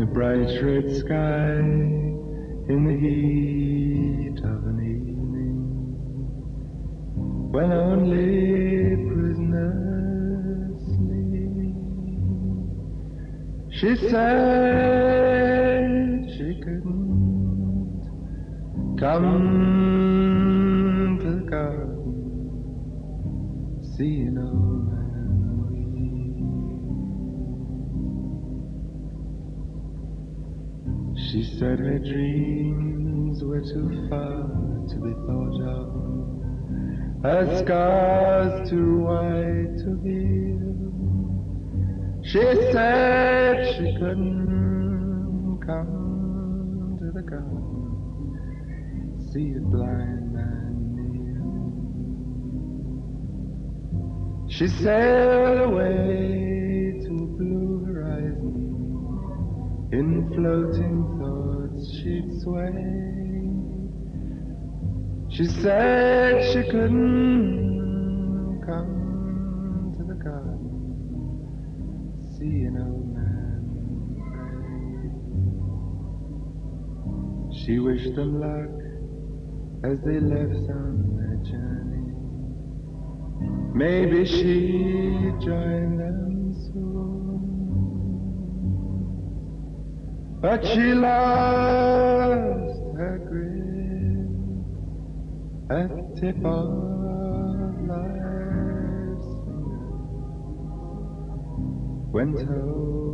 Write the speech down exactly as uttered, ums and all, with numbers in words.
bright red sky in the heat of an evening when only prisoners sleep. She said she couldn't come to the garden, see an old man weep. She said her dreams were too far to be thought of, her scars too wide to heal. She said she couldn't come to the garden, see a blind man kneel. She sailed away to a blue horizon, in floating thoughts she'd sway. She said she couldn't come to the garden, see an old man pray. She wished them luck as they left on their journey. Maybe she'd join them soon, but she lost her grip at the tip of life's finger when told